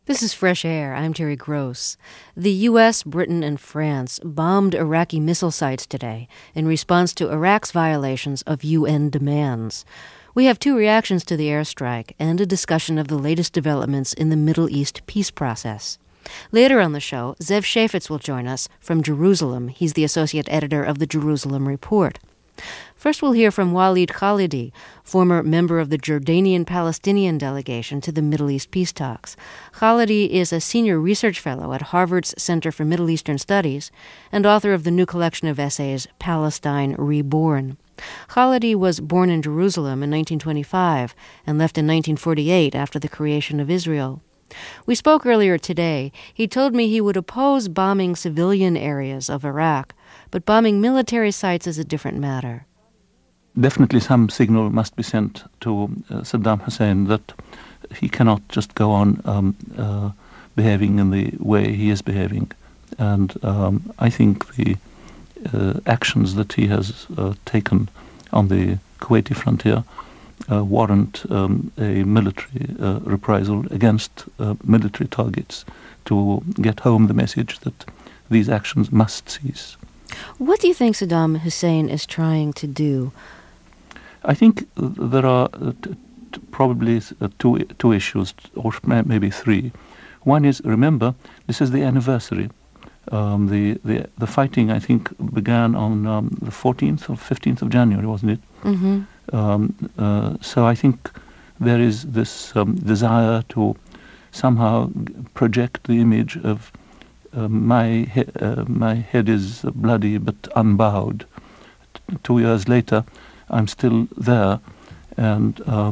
This is Fresh Air. I'm Terry Gross. The U.S., Britain, and France bombed Iraqi missile sites today in response to Iraq's violations of UN demands. We have two reactions to the airstrike and a discussion of the latest developments in the Middle East peace process. Later on the show, Zev Shafetz will join us from Jerusalem. He's the associate editor of the Jerusalem Report. First, we'll hear from Walid Khalidi, former member of the Jordanian-Palestinian delegation to the Middle East peace talks. Khalidi is a senior research fellow at Harvard's Center for Middle Eastern Studies and author of the new collection of essays, Palestine Reborn. Khalidi was born in Jerusalem in 1925 and left in 1948 after the creation of Israel. We spoke earlier today. He told me he would oppose bombing civilian areas of Iraq, but bombing military sites is a different matter. Definitely some signal must be sent to Saddam Hussein that he cannot just go on behaving in the way he is behaving. And I think the actions that he has taken on the Kuwaiti frontier warrant a military reprisal against military targets to get home the message that these actions must cease. What do you think Saddam Hussein is trying to do? I think there are probably two issues, or maybe three. One is, remember, this is the anniversary. The fighting, I think, began on the 14th or 15th of January, wasn't it? Mm-hmm. So I think there is this desire to somehow project the image of my head is bloody but unbowed. 2 years later, I'm still there, and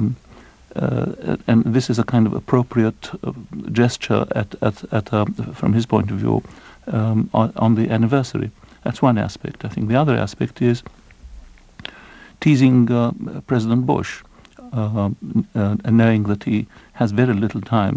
this is a kind of appropriate gesture from his point of view on the anniversary. That's one aspect. I think the other aspect is teasing President Bush, knowing that he has very little time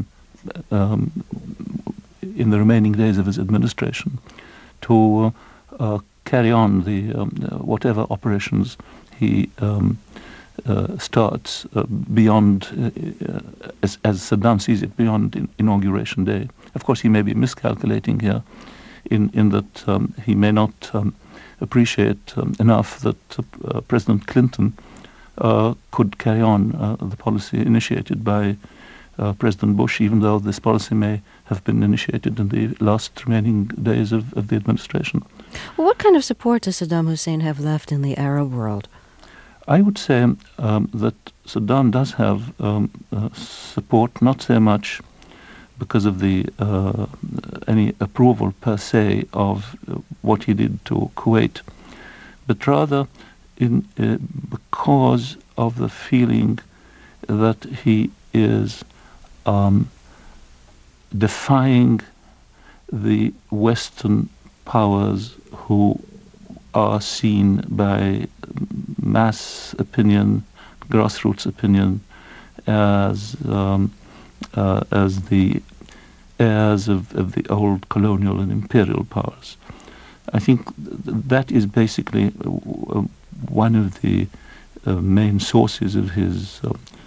in the remaining days of his administration to carry on the whatever operations he starts beyond, as Saddam sees it, beyond inauguration day. Of course, he may be miscalculating here in that he may not appreciate enough that President Clinton could carry on the policy initiated by President Bush, even though this policy may have been initiated in the last remaining days of the administration. Well, what kind of support does Saddam Hussein have left in the Arab world? I would say that Saddam does have support, not so much because of the any approval per se of what he did to Kuwait, but rather because of the feeling that he is defying the Western powers who are seen by mass opinion, grassroots opinion, as the heirs of the old colonial and imperial powers. I think that is basically one of the main sources of his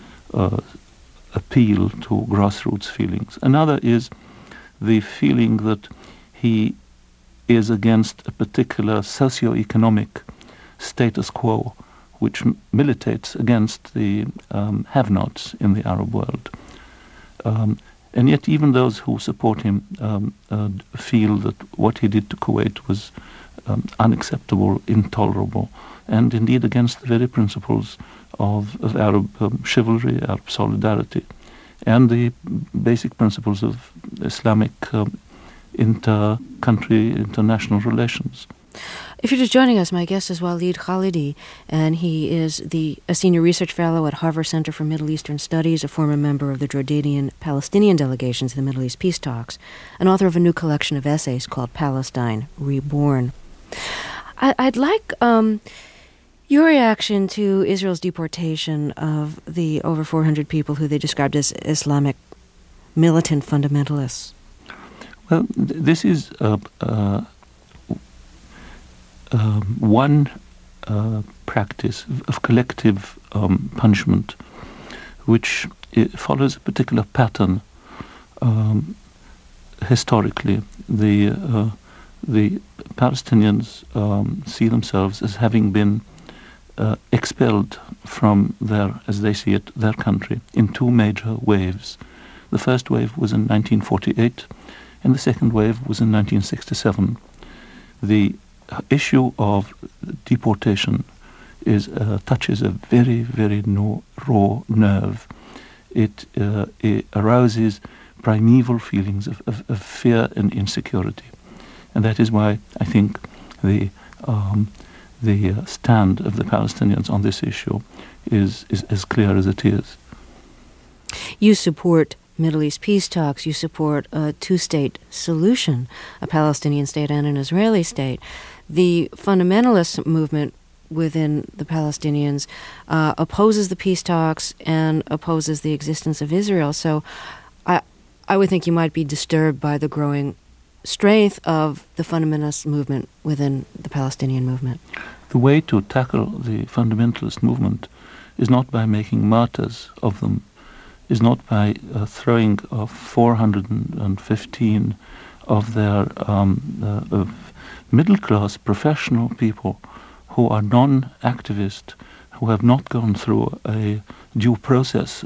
appeal to grassroots feelings. Another is the feeling that he is against a particular socio-economic status quo which militates against the have-nots in the Arab world. And yet even those who support him feel that what he did to Kuwait was unacceptable, intolerable, and indeed against the very principles of Arab chivalry, Arab solidarity, and the basic principles of Islamic inter-country, international relations. If you're just joining us, my guest is Walid Khalidi, and he is a senior research fellow at Harvard Center for Middle Eastern Studies, a former member of the Jordanian-Palestinian delegation to the Middle East peace talks, and author of a new collection of essays called Palestine Reborn. I'd like your reaction to Israel's deportation of the over 400 people who they described as Islamic militant fundamentalists. Well, this is one practice of collective punishment, which follows a particular pattern historically, the Palestinians see themselves as having been expelled from their, as they see it, their country in two major waves. The first wave was in 1948, and the second wave was in 1967. The issue of deportation touches a very, very raw nerve. It arouses primeval feelings of fear and insecurity, and that is why I think the stand of the Palestinians on this issue is as clear as it is. You support Middle East peace talks. You support a two-state solution, a Palestinian state and an Israeli state. The fundamentalist movement within the Palestinians opposes the peace talks and opposes the existence of Israel. So I would think you might be disturbed by the growing strength of the fundamentalist movement within the Palestinian movement. The way to tackle the fundamentalist movement is not by making martyrs of them, is not by throwing 415 of their middle-class professional people who are non-activist, who have not gone through a due process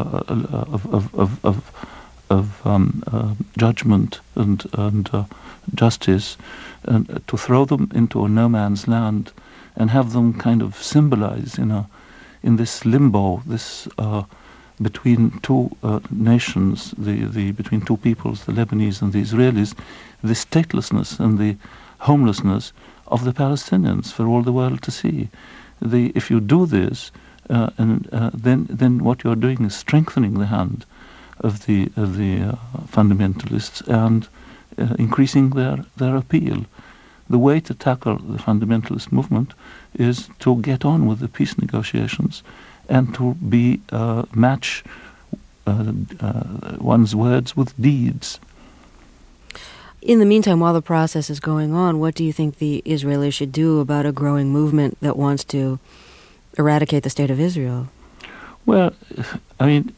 of judgment and justice, and to throw them into a no man's land and have them kind of symbolize in this limbo, this between two nations, between two peoples, the Lebanese and the Israelis, the statelessness and the homelessness of the Palestinians for all the world to see. If you do this, then what you're doing is strengthening the hand of the fundamentalists and increasing their appeal. The way to tackle the fundamentalist movement is to get on with the peace negotiations and to match one's words with deeds. In the meantime, while the process is going on, what do you think the Israelis should do about a growing movement that wants to eradicate the state of Israel? Well, I mean,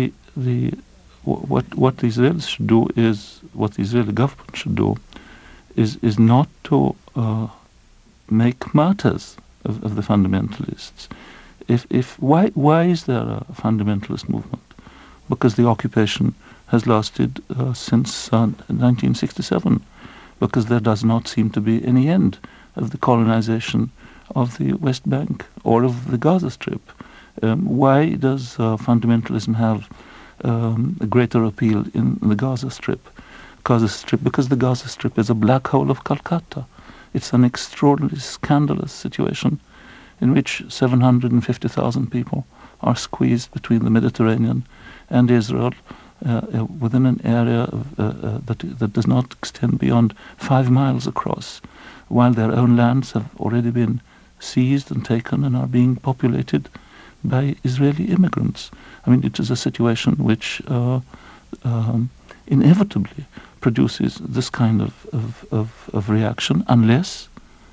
what the Israelis should do is, what the Israeli government should do, is not to make martyrs of the fundamentalists. Why is there a fundamentalist movement? Because the occupation has lasted since 1967, because there does not seem to be any end of the colonization of the West Bank or of the Gaza Strip. Why does fundamentalism have a greater appeal in the Gaza Strip? Because the Gaza Strip is a black hole of Calcutta. It's an extraordinarily scandalous situation in which 750,000 people are squeezed between the Mediterranean and Israel within an area that does not extend beyond 5 miles across, while their own lands have already been seized and taken and are being populated by Israeli immigrants. I mean, it is a situation which inevitably produces this kind of reaction unless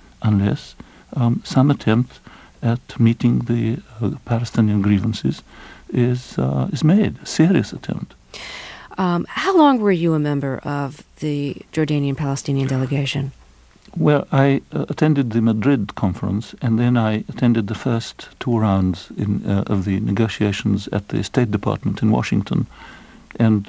some attempt at meeting the Palestinian grievances is made, a serious attempt. How long were you a member of the Jordanian-Palestinian delegation? Well, I attended the Madrid conference, and then I attended the first 2 rounds of the negotiations at the State Department in Washington. And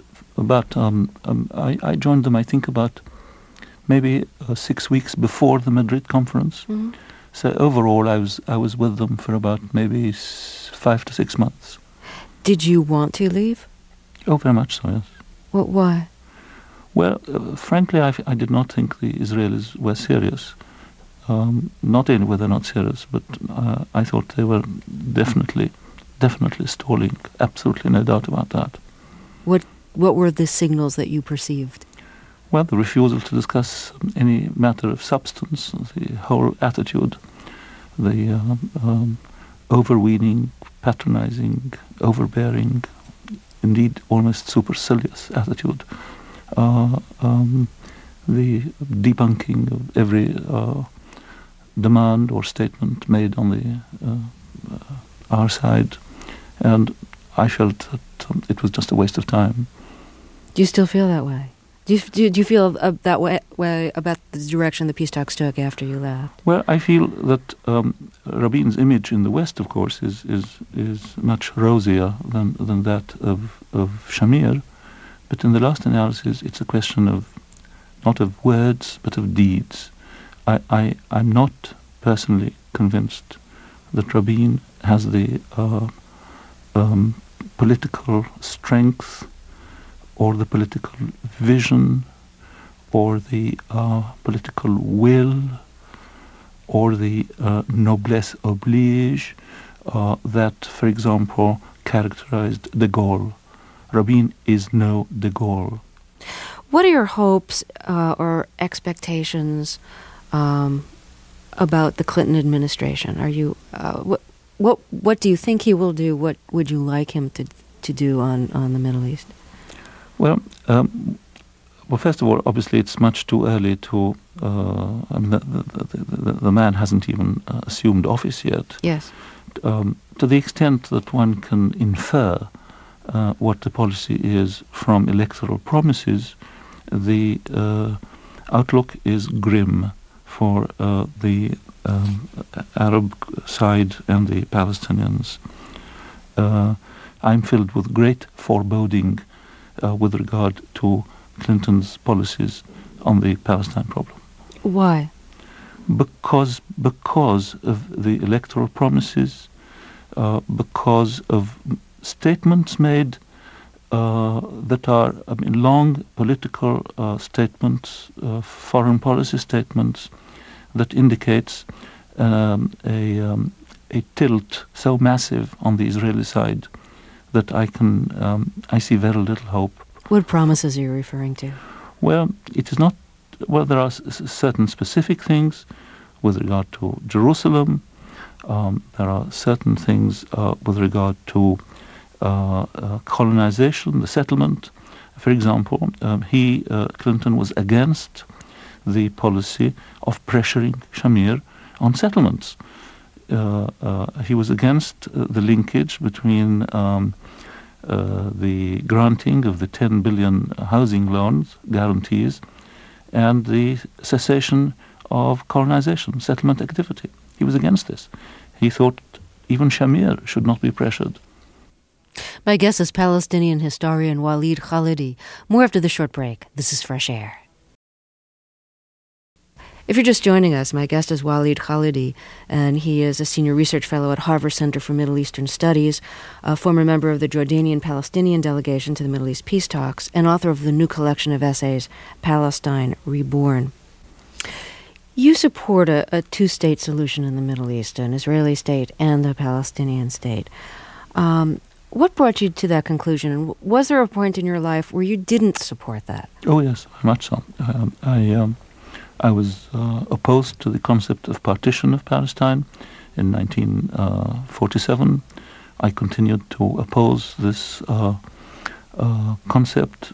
I joined them, I think, about maybe 6 weeks before the Madrid conference. Mm-hmm. So overall, I was with them for about maybe 5 to 6 months. Did you want to leave? Oh, very much so, yes. Why? Well, frankly, I did not think the Israelis were serious. Not only were they not serious, but I thought they were definitely stalling. Absolutely no doubt about that. What were the signals that you perceived? Well, the refusal to discuss any matter of substance, the whole attitude, the overweening, patronizing, overbearing, indeed almost supercilious attitude, the debunking of every demand or statement made on our side, and I felt that it was just a waste of time. Do you still feel that way? Do you feel that way about the direction the peace talks took after you left? Well, I feel that Rabin's image in the West, of course, is much rosier than that of Shamir. But in the last analysis, it's a question of not of words, but of deeds. I'm not personally convinced that Rabin has the political strength or the political vision or the political will or the noblesse oblige that, for example, characterized de Gaulle. Rabin is no de Gaulle. What are your hopes or expectations about the Clinton administration? Are you what do you think he will do? What would you like him to do on the Middle East? Well, first of all, obviously, it's much too early to. I mean, the man hasn't even assumed office yet. Yes. To the extent that one can infer what the policy is from electoral promises, the outlook is grim for the Arab side and the Palestinians. I'm filled with great foreboding with regard to Clinton's policies on the Palestine problem. Why? Because of the electoral promises, because of statements made that are long political statements, foreign policy statements that indicates a tilt so massive on the Israeli side that I see very little hope. What promises are you referring to? Well, it is not. Well, there are certain specific things with regard to Jerusalem. There are certain things with regard to colonization, the settlement. For example, Clinton was against the policy of pressuring Shamir on settlements. He was against the linkage between the granting of the 10 billion housing loans guarantees and the cessation of colonization, settlement activity. He was against this. He thought even Shamir should not be pressured. My guest is Palestinian historian Walid Khalidi. More after the short break. This is Fresh Air. If you're just joining us, my guest is Walid Khalidi, and he is a senior research fellow at Harvard Center for Middle Eastern Studies, a former member of the Jordanian-Palestinian delegation to the Middle East peace talks, and author of the new collection of essays, Palestine Reborn. You support a two-state solution in the Middle East, an Israeli state and a Palestinian state. What brought you to that conclusion? Was there a point in your life where you didn't support that? Oh, yes, very much so. I was opposed to the concept of partition of Palestine in 1947. I continued to oppose this concept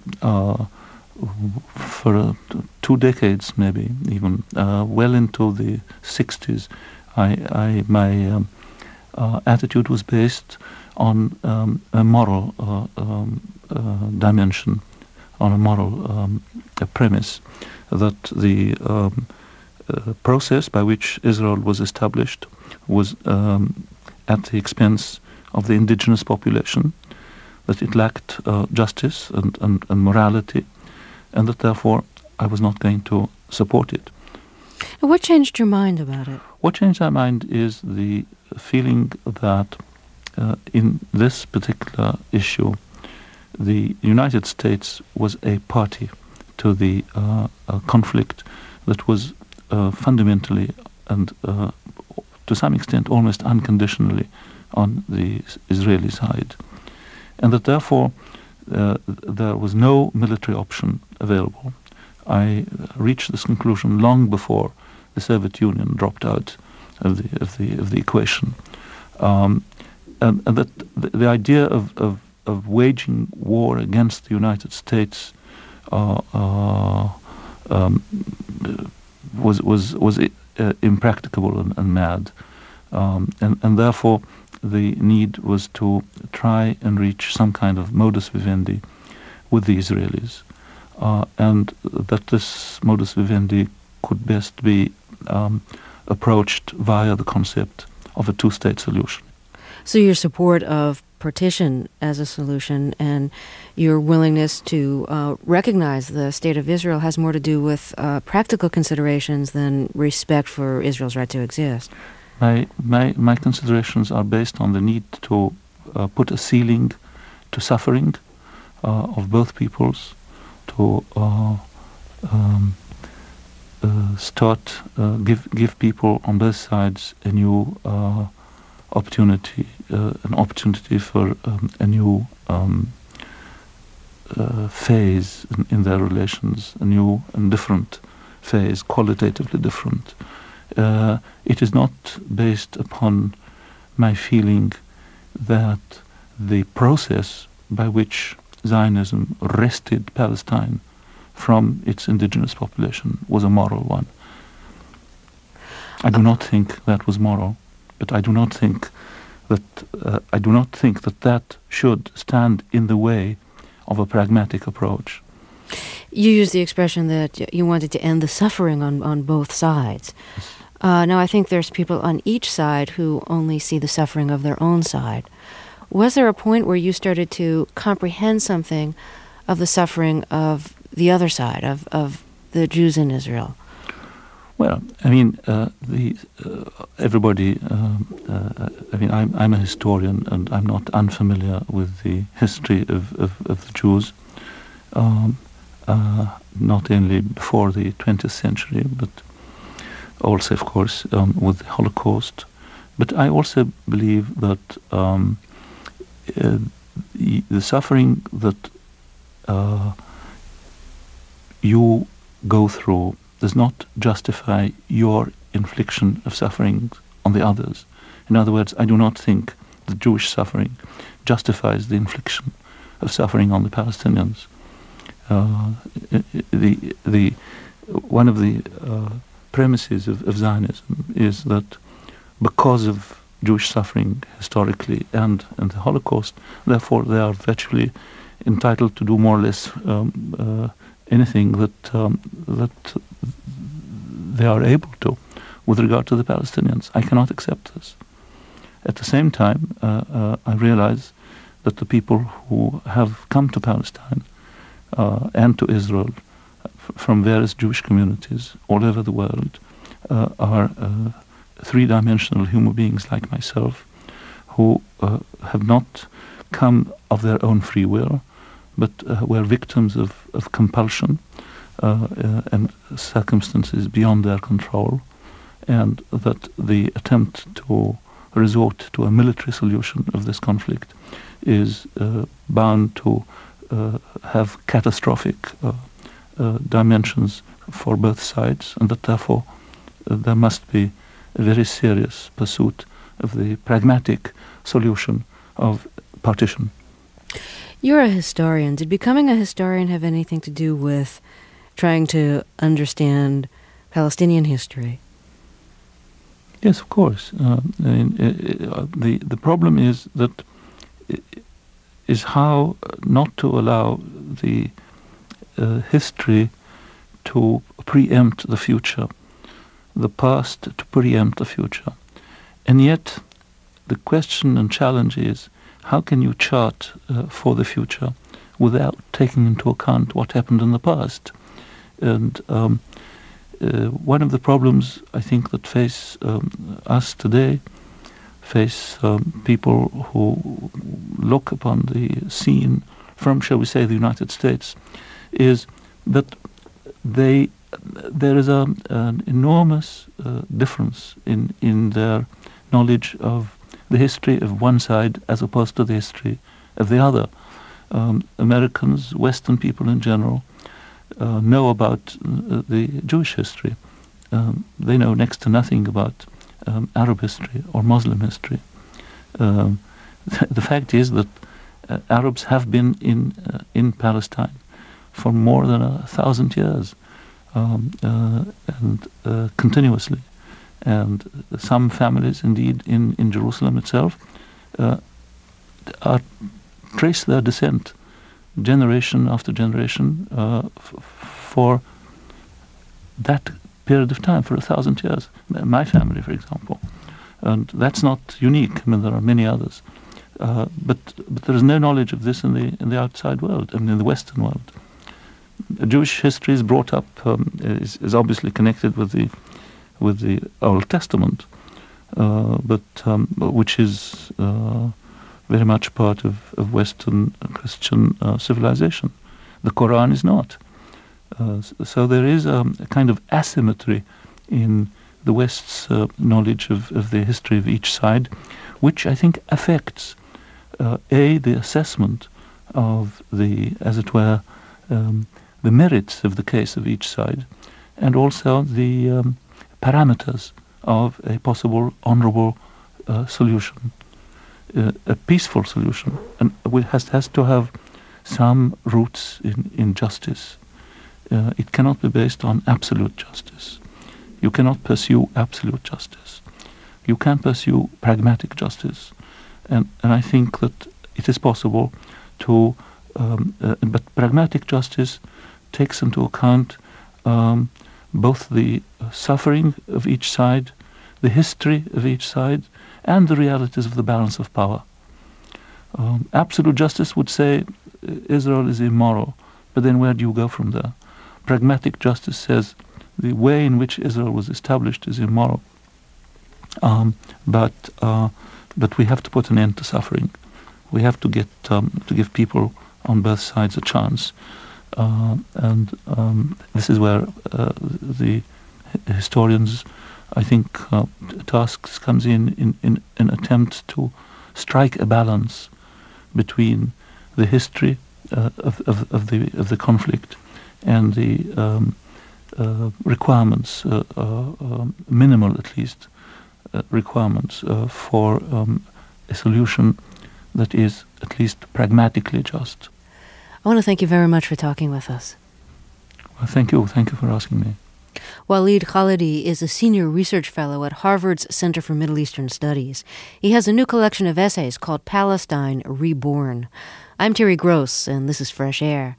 for 2 decades, maybe even well into the 60s. My attitude was based on a moral dimension, on a moral premise that the process by which Israel was established was at the expense of the indigenous population, that it lacked justice and morality, and that therefore I was not going to support it. What changed your mind about it? What changed my mind is the feeling that in this particular issue, the United States was a party to the conflict that was fundamentally and to some extent almost unconditionally on the Israeli side, and that therefore there was no military option available. I reached this conclusion long before the Soviet Union dropped out of the equation, and that the idea of waging war against the United States was impracticable and mad, and therefore the need was to try and reach some kind of modus vivendi with the Israelis. and that this modus vivendi could best be approached via the concept of a two-state solution. So your support of partition as a solution and your willingness to recognize the State of Israel has more to do with practical considerations than respect for Israel's right to exist. My considerations are based on the need to put a ceiling to suffering of both peoples, to give people on both sides a new opportunity, an opportunity for a new phase in their relations, a new and different phase, qualitatively different. It is not based upon my feeling that the process by which Zionism wrested Palestine from its indigenous population was a moral one. I do not think that was moral, but I do not think that that should stand in the way of a pragmatic approach. You used the expression that you wanted to end the suffering on both sides. Yes. Now, I think there's people on each side who only see the suffering of their own side. Was there a point where you started to comprehend something of the suffering of the other side, of the Jews in Israel? Well, I mean, everybody. I mean, I'm a historian, and I'm not unfamiliar with the history of the Jews. Not only before the 20th century, but also, of course, with the Holocaust. But I also believe that the suffering that you go through does not justify your infliction of suffering on the others. In other words, I do not think the Jewish suffering justifies the infliction of suffering on the Palestinians. One of the premises of Zionism is that because of Jewish suffering historically and the Holocaust, therefore they are virtually entitled to do more or less anything that they are able to with regard to the Palestinians. I cannot accept this. At the same time, I realize that the people who have come to Palestine and to Israel from various Jewish communities all over the world are three-dimensional human beings like myself, who have not come of their own free will, but were victims of compulsion and circumstances beyond their control, and that the attempt to resort to a military solution of this conflict is bound to have catastrophic dimensions for both sides, and that therefore there must be a very serious pursuit of the pragmatic solution of partition. You're a historian. Did becoming a historian have anything to do with trying to understand Palestinian history? Yes, of course. The problem is how not to allow the history to preempt the future, the past to preempt the future. And yet the question and challenge is, how can you chart for the future without taking into account what happened in the past? And one of the problems I think that face us today, face people who look upon the scene from, shall we say, the United States, is that there is an enormous difference in their knowledge of the history of one side as opposed to the history of the other. Americans, Western people in general, know about the Jewish history. They know next to nothing about Arab history or Muslim history. The fact is that Arabs have been in Palestine for more than 1,000 years, and continuously. And some families, indeed, in Jerusalem itself, trace their descent generation after generation for that period of time, for 1,000 years. My family, for example. And that's not unique. I mean, there are many others. But there is no knowledge of this in the outside world, I mean, in the Western world. Jewish history is brought up, is obviously connected with the Old Testament, but which is very much part of Western Christian civilization. The Quran is not. So there is a kind of asymmetry in the West's knowledge of the history of each side, which I think affects the assessment of the, as it were, the merits of the case of each side, and also the parameters of a possible honorable solution, a peaceful solution, and it has to have some roots in justice. It cannot be based on absolute justice. You cannot pursue absolute justice. You can pursue pragmatic justice, and I think that it is possible to, but pragmatic justice takes into account both the suffering of each side, the history of each side, and the realities of the balance of power. Absolute justice would say Israel is immoral, but then where do you go from there? Pragmatic justice says the way in which Israel was established is immoral, but we have to put an end to suffering. We have to get to give people on both sides a chance, and this is where the historians, I think, tasks comes in an attempt to strike a balance between the history of the conflict and the requirements, minimal at least, requirements for a solution that is at least pragmatically just. I want to thank you very much for talking with us. Well, thank you for asking me. Walid Khalidi is a senior research fellow at Harvard's Center for Middle Eastern Studies. He has a new collection of essays called Palestine Reborn. I'm Terry Gross, and this is Fresh Air.